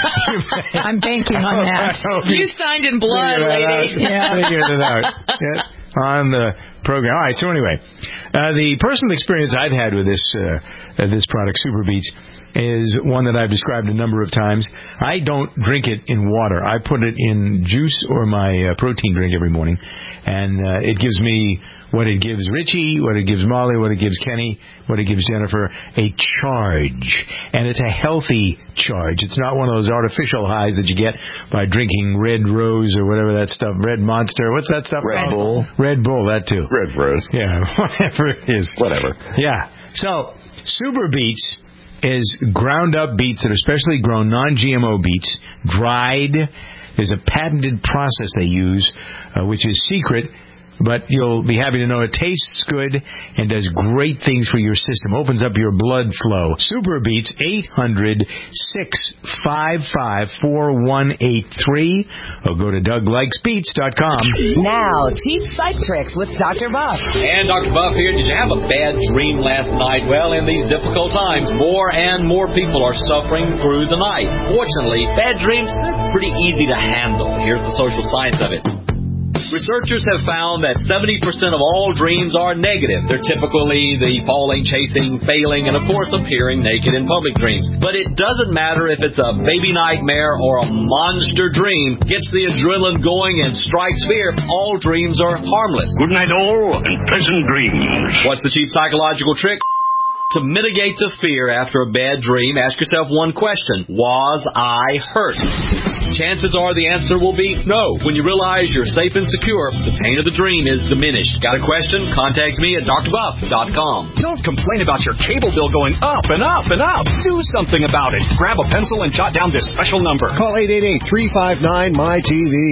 I'm banking on that. You signed in blood, Figure that lady. out. Yeah. Figured it out. Yeah. On the program. All right, so anyway, uh, the personal experience I've had with this uh, uh, this product, Super Beats, is one that I've described a number of times. I don't drink it in water. I put it in juice or my uh, protein drink every morning, and uh, it gives me what it gives Richie, what it gives Molly, what it gives Kenny, what it gives Jennifer, a charge. And it's a healthy charge. It's not one of those artificial highs that you get by drinking Red Rose or whatever that stuff, Red Monster. What's that stuff? Red Bull. Red Bull, that too. Red Rose. Yeah, whatever it is. Whatever. Yeah. So, Super Beets is ground up beets that are specially grown, non G M O beets, dried. There's a patented process they use, uh, which is secret, but you'll be happy to know it tastes good and does great things for your system. Opens up your blood flow. Super Beets, eight hundred, six five five, four one eight three, or go to Doug Likes Beets dot com. Now, cheap psych tricks with Doctor Buff. And Doctor Buff here. Did you have a bad dream last night? Well, in these difficult times, more and more people are suffering through the night. Fortunately, bad dreams are pretty easy to handle. Here's the social science of it. Researchers have found that seventy percent of all dreams are negative. They're typically the falling, chasing, failing, and of course appearing naked in public dreams. But it doesn't matter if it's a baby nightmare or a monster dream. Gets the adrenaline going and strikes fear. All dreams are harmless. Good night all, and pleasant dreams. What's the cheap psychological trick? To mitigate the fear after a bad dream, ask yourself one question. Was I hurt? Chances are the answer will be no. When you realize you're safe and secure, the pain of the dream is diminished. Got a question? Contact me at Dr Buff dot com. Don't complain about your cable bill going up and up and up. Do something about it. Grab a pencil and jot down this special number. Call eight eight eight, three five nine, M Y T V.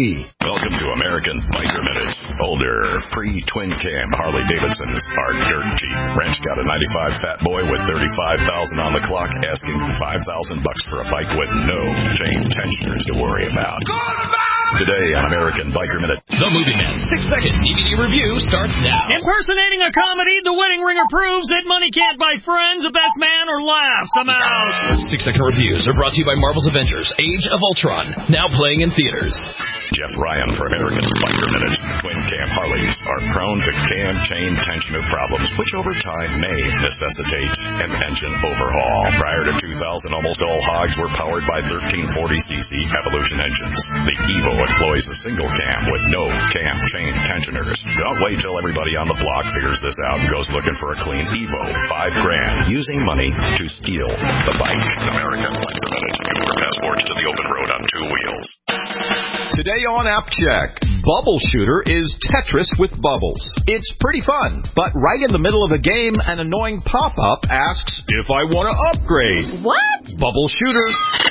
Welcome to American Biker Minute. Older, pre-twin cam Harley Davidsons are dirt cheap. Ranch got a ninety-five Fat Boy with thirty-five thousand on the clock, asking five thousand bucks for a bike with no chain tensioners to worry about. Today on American Biker Minute. The Movie Man six-second D V D review starts now. Impersonating a comedy, The Wedding Ringer proves that money can't buy friends, a best man, or laughs. I'm out. Six-second reviews are brought to you by Marvel's Avengers: Age of Ultron, now playing in theaters. Jeff Ryan for American Biker Minute. Twin cam Harleys are prone to cam chain tensioner problems, which over time may necessitate an engine overhaul. Prior to two thousand, almost all Hogs were powered by thirteen forty c c Evolution engines. The Evo employs a single cam with no cam chain tensioners. Don't wait till everybody on the block figures this out and goes looking for a clean Evo. Five grand. Using money to steal the bike. American Biker Minute. Your passports to the open road on two wheels. Today on App Check, Bubble Shooter is Tetris with bubbles. It's pretty fun, but right in the middle of the game, an annoying pop-up asks if I want to upgrade. What? Bubble Shooter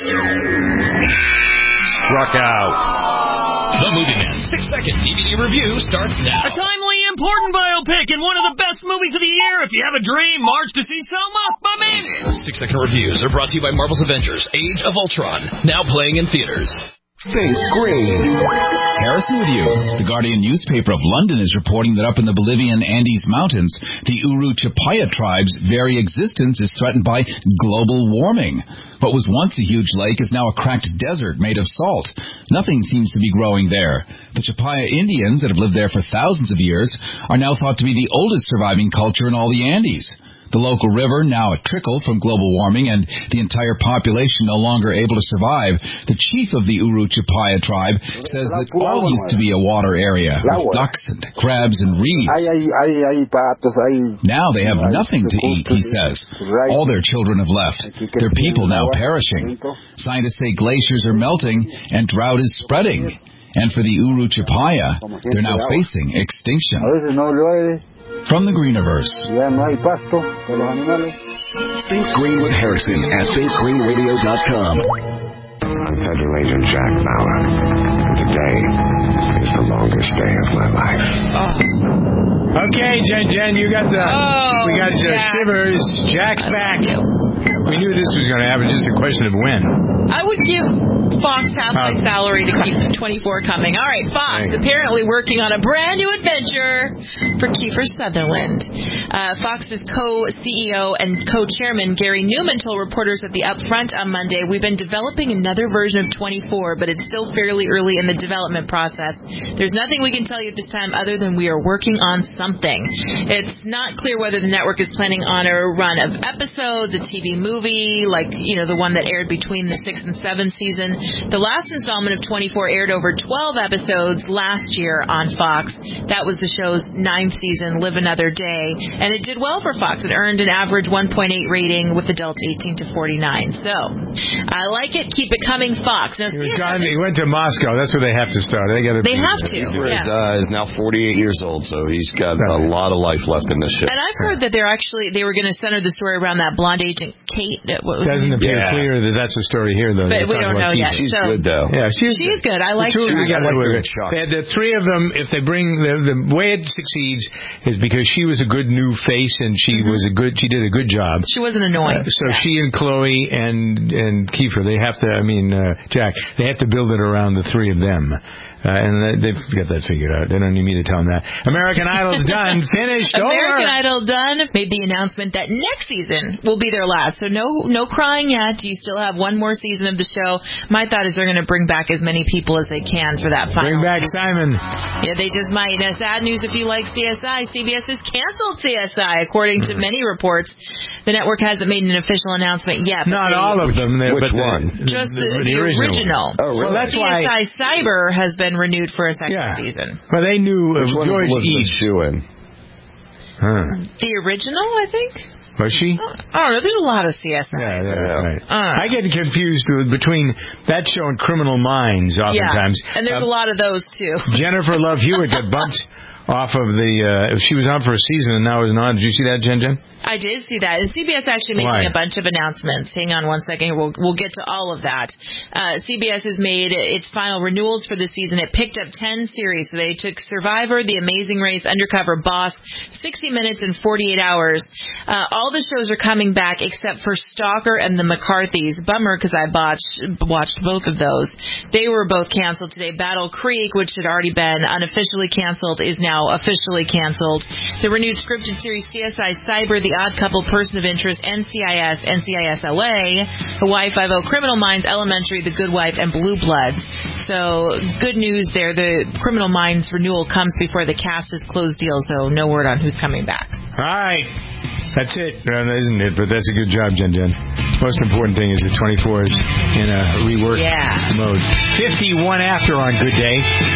struck out. The Movie Man six-second D V D review starts now. A timely, important biopic and one of the best movies of the year. If you have a dream, march to see Selma. Amazing. Six-second reviews are brought to you by Marvel's Avengers: Age of Ultron, now playing in theaters. Faith Green. Harrison with you. The Guardian newspaper of London is reporting that up in the Bolivian Andes Mountains, the Uru Chapaya tribe's very existence is threatened by global warming. What was once a huge lake is now a cracked desert made of salt. Nothing seems to be growing there. The Chapaya Indians that have lived there for thousands of years are now thought to be the oldest surviving culture in all the Andes. The local river, now a trickle from global warming, and the entire population no longer able to survive. The chief of the Uru Chapaya tribe says that all used to be a water area with ducks and crabs and reeds. Now they have nothing to eat, he says. All their children have left. Their people now perishing. Scientists say glaciers are melting and drought is spreading. And for the Uru Chapaya, they're now facing extinction. From the Greeniverse. Think Green with Harrison at think green radio dot com. I'm Federal Agent Jack Bauer, and today is the longest day of my life. Oh. Okay, Jen, Jen, you got the, oh, we got the shivers. Jack's back. We knew this was going to happen, just a question of when. I would give Fox half my Um, salary to keep twenty-four coming. All right, Fox, apparently working on a brand new adventure for Kiefer Sutherland. Uh, Fox's co-C E O and co-chairman Gary Newman told reporters at the Upfront on Monday, "We've been developing another version of twenty-four, but it's still fairly early in the development process. There's nothing we can tell you at this time other than we are working on something." It's not clear whether the network is planning on a run of episodes, a T V movie, like, you know, the one that aired between the sixth and seventh season. The last installment of twenty-four aired over twelve episodes last year on Fox. That was the show's ninth season, Live Another Day, and it did well for Fox. It earned an average one point eight rating with adults eighteen to forty-nine. So, I like it. Keep it coming, Fox. Now, He, was gone, he went to Moscow. That's where they have to start. They got to. They have to. Kiefer is, Yeah. uh, is now forty-eight years old, so he's got a lot of life left in this ship. And I've heard that they're actually they were going to center the story around that blonde agent Kate. What was Doesn't her name? appear Yeah. clear that that's the story here, though. But They're we talking don't about know Kiefer. yet. She's So, good, though. Yeah, she's, She's good. I like the two her. of them I like were her good. shot. They had the three of them. If they bring the, the way it succeeds is because she was a good new face and she was a good. She did a good job. She wasn't annoying. Uh, so Yeah. she and Chloe and and Kiefer, they have to. I mean, uh, Jack, they have to build it around the three of them. Uh, and they've got that figured out. They don't need me to tell them that. American Idol's done, finished, American over. Idol done. Made the announcement that next season will be their last. So no, no crying yet. You still have one more season of the show. My thought is they're going to bring back as many people as they can for that final. Bring back Simon. Yeah, they just might. Now, sad news if you like C S I. C B S has canceled C S I, according to many reports. The network hasn't made an official announcement yet. But Not they, all of them. They, Which but one? The, Just the, the, the, the original. original. Oh, really? Well, that's C S I why. Cyber has been renewed for a second Yeah. season. Well, they knew uh, Which one George is Elizabeth East. Shue in? Huh. The original, I think. Was she? I don't know. There's a lot of C S I. Yeah, yeah, Yeah. right. Uh. I get confused with, between that show and Criminal Minds oftentimes. Yeah, and there's Uh, a lot of those too. Jennifer Love Hewitt got bumped off of the. Uh, she was on for a season and now is not. Did you see that, Jen Jen? I did see that. And C B S actually making Why? a bunch of announcements. Hang on one second. We'll we'll get to all of that. Uh, C B S has made its final renewals for the season. It picked up ten series. So they took Survivor, The Amazing Race, Undercover Boss, sixty minutes, and forty-eight hours. Uh, all the shows are coming back except for Stalker and The McCarthys. Bummer because I botched, watched both of those. They were both canceled today. Battle Creek, which had already been unofficially canceled, is now officially canceled. The renewed scripted series C S I Cyber, The Odd Couple, Person of Interest, N C I S, N C I S L A, Hawaii Five-O, Criminal Minds, Elementary, The Good Wife, and Blue Bloods. So good news there. The Criminal Minds renewal comes before the cast is closed deal, so no word on who's coming back. All right. That's it. No, that isn't it, but that's a good job, Jen Jen. Most important thing is the twenty-four is in a rework yeah. mode. fifty-one after on Good Day.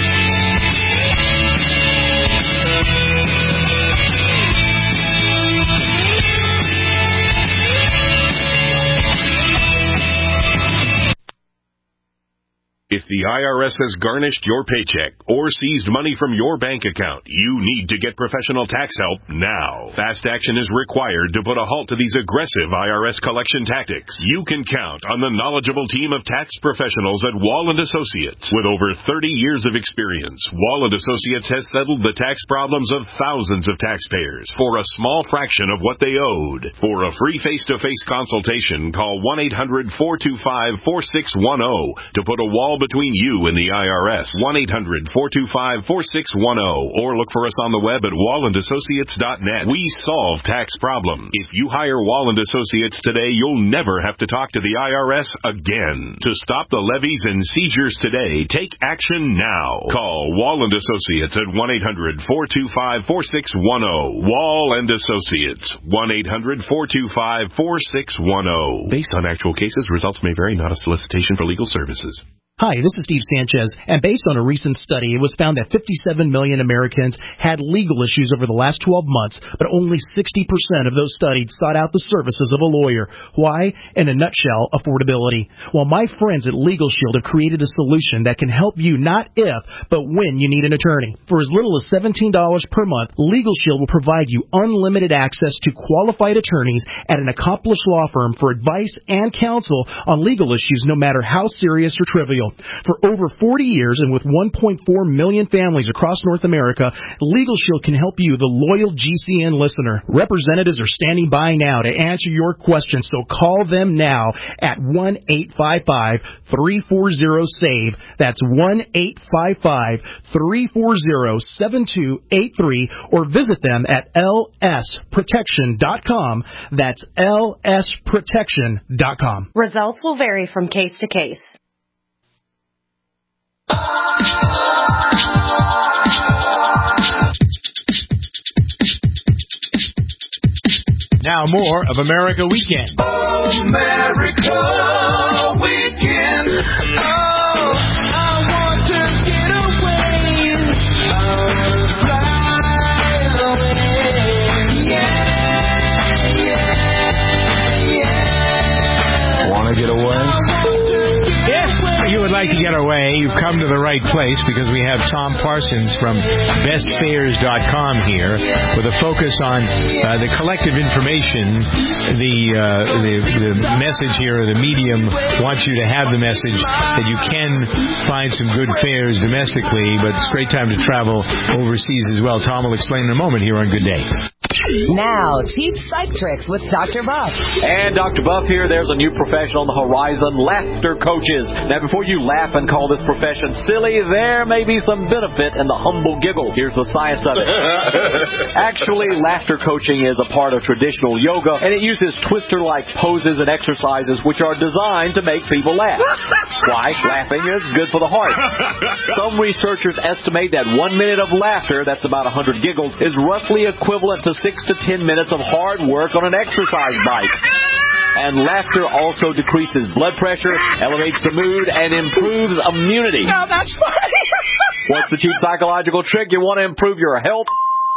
If the I R S has garnished your paycheck or seized money from your bank account, you need to get professional tax help now. Fast action is required to put a halt to these aggressive I R S collection tactics. You can count on the knowledgeable team of tax professionals at Wall and Associates. With over thirty years of experience, Wall and Associates has settled the tax problems of thousands of taxpayers for a small fraction of what they owed. For a free face-to-face consultation, call one eight hundred four two five four six one zero to put a wall between you and the I R S. one eight hundred four two five four six one zero or look for us on the web at wall and associates dot net. We solve tax problems. If you hire Wall and Associates today, you'll never have to talk to the I R S again. To stop the levies and seizures today, take action now. Call Wall and Associates at one eight hundred four two five four six one zero. Wall and Associates, one eight hundred four two five four six one zero. Based on actual cases, results may vary, not a solicitation for legal services. Hi, this is Steve Sanchez, and based on a recent study, it was found that fifty-seven million Americans had legal issues over the last twelve months, but only sixty percent of those studied sought out the services of a lawyer. Why? In a nutshell, affordability. Well, my friends at Legal Shield have created a solution that can help you not if, but when you need an attorney. For as little as seventeen dollars per month, Legal Shield will provide you unlimited access to qualified attorneys at an accomplished law firm for advice and counsel on legal issues, no matter how serious or trivial. For over forty years and with one point four million families across North America, Legal Shield can help you, the loyal G C N listener. Representatives are standing by now to answer your questions, so call them now at one eight five five three four zero SAVE. That's one eight five five three four zero seven two eight three, or visit them at L S protection dot com. That's L S protection dot com. Results will vary from case to case. Now more of America Weekend. America Weekend. Oh, I want to get away. Oh, fly away. Yeah, yeah, yeah. Want to get away? If you would like to get away, you've come to the right place, because we have Tom Parsons from best fares dot com here with a focus on uh, the collective information. The, uh, the the message here, the medium wants you to have the message that you can find some good fares domestically, but it's a great time to travel overseas as well. Tom will explain in a moment here on Good Day. Now, cheap psych tricks with Doctor Buff. And Doctor Buff here. There's a new profession on the horizon, laughter coaches. Now, before you laugh and call this profession silly, there may be some benefit in the humble giggle. Here's the science of it. Actually, laughter coaching is a part of traditional yoga, and it uses twister-like poses and exercises which are designed to make people laugh. Why? Laughing is good for the heart. Some researchers estimate that one minute of laughter, that's about one hundred giggles, is roughly equivalent to six to ten minutes of hard work on an exercise bike. And laughter also decreases blood pressure, elevates the mood, and improves immunity. No, that's funny. What's the cheap psychological trick? You want to improve your health?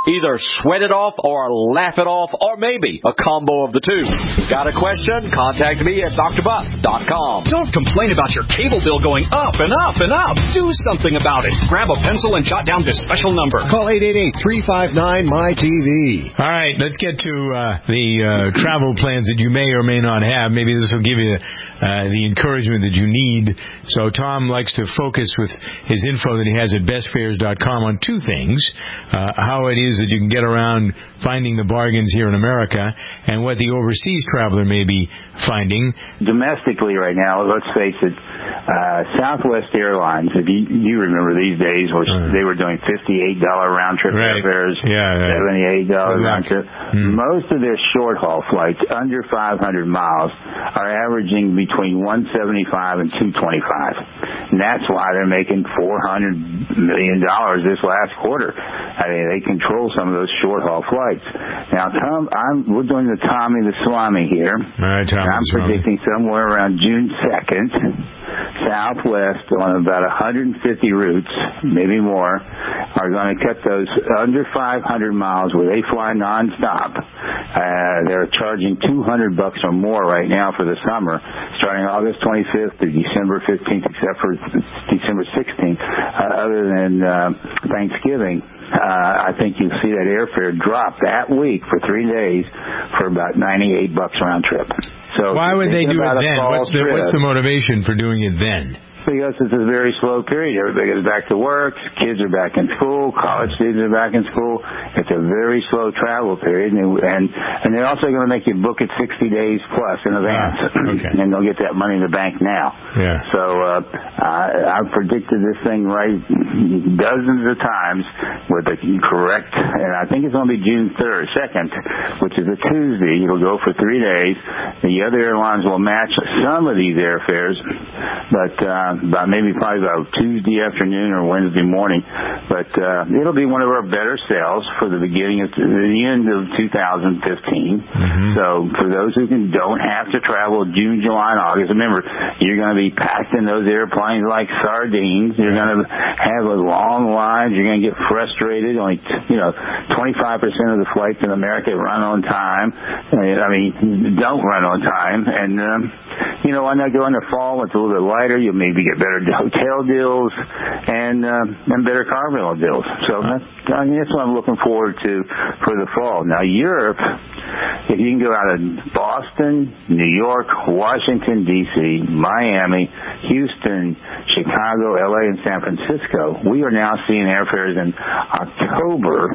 Either sweat it off or laugh it off, or maybe a combo of the two. Got a question? Contact me at d r buff dot com. Don't complain about your cable bill going up and up and up. Do something about it. Grab a pencil and jot down this special number. Call eight eight eight, three five nine, M Y T V. All right, let's get to uh, the uh, travel plans that you may or may not have. Maybe this will give you uh, the encouragement that you need. So Tom likes to focus with his info that he has at best fares dot com on two things. Uh, how it is that you can get around finding the bargains here in America, and what the overseas traveler may be finding. Domestically right now, let's face it, uh, Southwest Airlines, if you, you remember these days, where uh, they were doing fifty-eight dollars round-trip right. airfares, yeah, right. seventy-eight dollars round-trip. Hmm. Most of their short-haul flights, under five hundred miles, are averaging between one seventy-five and two twenty-five. And that's why they're making four hundred million dollars this last quarter. I mean, they control some of those short-haul flights. Now, Tom, I'm, we're doing the Tommy the Swami here. All right, Tommy I'm predicting somewhere around June second, Southwest on about one hundred fifty routes, maybe more, are going to cut those under five hundred miles where they fly nonstop. Uh, they're charging two hundred bucks or more right now for the summer, starting August twenty-fifth to December fifteenth, except for December sixteenth. Uh, other than uh, Thanksgiving, uh, I think you'll see that airfare drop that week for three days for about ninety-eight bucks round trip. So why would they do it then? What's the, trip, what's the motivation for doing it then? Because it's a very slow period. Everybody goes back to work. Kids are back in school. College students are back in school. It's a very slow travel period, and and, and they're also going to make you book it sixty days plus in advance, ah, okay. and they'll get that money in the bank now. Yeah. So uh, I, I've predicted this thing right dozens of times with the correct, and I think it's going to be June third, second, which is a Tuesday. It'll go for three days. The other airlines will match some of these airfares, but uh, by maybe probably about Tuesday afternoon or Wednesday morning. But uh, it'll be one of our better sales for the beginning of the end of two thousand fifteen. Mm-hmm. So for those who can, don't have to travel June, July, and August, remember, you're going to be packed in those airplanes like sardines. You're going to have a long lines. You're going to get frustrated. Only, you know, twenty-five percent of the flights in America run on time. I mean, don't run on time. And, um, you know, why not go in the fall? It's a little bit lighter. You'll maybe get better hotel deals and uh, and better car rental deals. So that's, I mean, that's what I'm looking forward to for the fall. Now, Europe, if you can go out of Boston, New York, Washington, D C, Miami, Houston, Chicago, L A, and San Francisco, we are now seeing airfares in October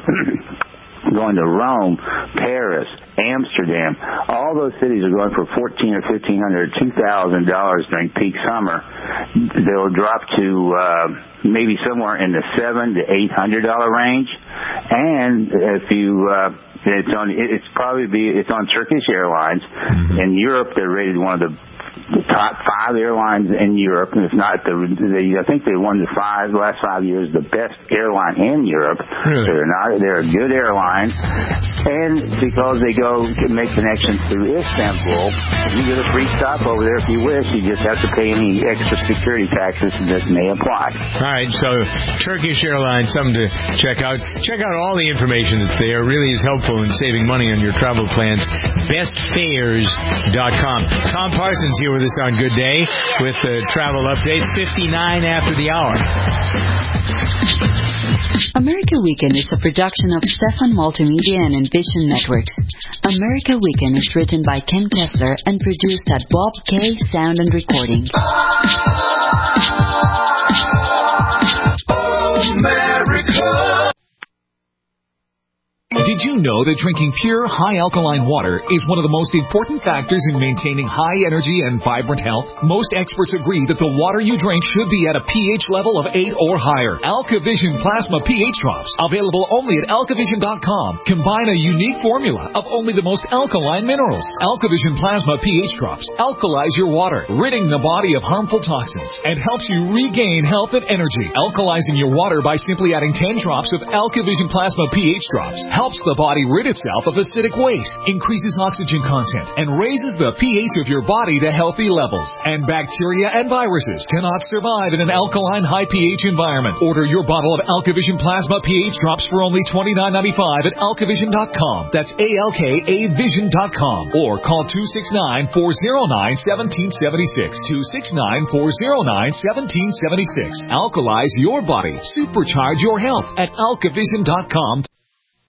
going to Rome, Paris, Amsterdam. All those cities are going for fourteen or fifteen hundred, two thousand dollars during peak summer. They'll drop to uh, maybe somewhere in the seven to eight hundred dollar range. And if you uh, it's on, it's probably be it's on Turkish Airlines. Mm-hmm. In Europe, they're rated one of the the top five airlines in Europe, and if not, the, they, I think they won the five last five years the best airline in Europe. Really? So they're not they're a good airline, and because they go to make connections through Istanbul, you get a free stop over there if you wish. You just have to pay any extra security taxes that may apply. All right, so Turkish Airlines, something to check out. Check out all the information that's there. It really is helpful in saving money on your travel plans. best fares dot com. Tom Parsons here with us on Good Day with the travel update, fifty-nine after the hour. America Weekend is a production of Stefan Multimedia and Envision Networks. America Weekend is written by Ken Kessler and produced at Bob K Sound and Recording. America. Did you know that drinking pure, high-alkaline water is one of the most important factors in maintaining high energy and vibrant health? Most experts agree that the water you drink should be at a pH level of eight or higher. AlkaVision Plasma pH Drops, available only at alkavision dot com, combine a unique formula of only the most alkaline minerals. AlkaVision Plasma pH Drops alkalize your water, ridding the body of harmful toxins, and helps you regain health and energy. Alkalizing your water by simply adding ten drops of AlkaVision Plasma pH Drops helps the body rid itself of acidic waste, increases oxygen content, and raises the pH of your body to healthy levels. And bacteria and viruses cannot survive in an alkaline high pH environment. Order your bottle of AlkaVision Plasma pH drops for only twenty-nine ninety-five at alkavision dot com. That's A L K A vision dot com. Or call two six nine, four oh nine, one seven seven six. two six nine, four oh nine, one seven seven six. Alkalize your body. Supercharge your health at alkavision dot com.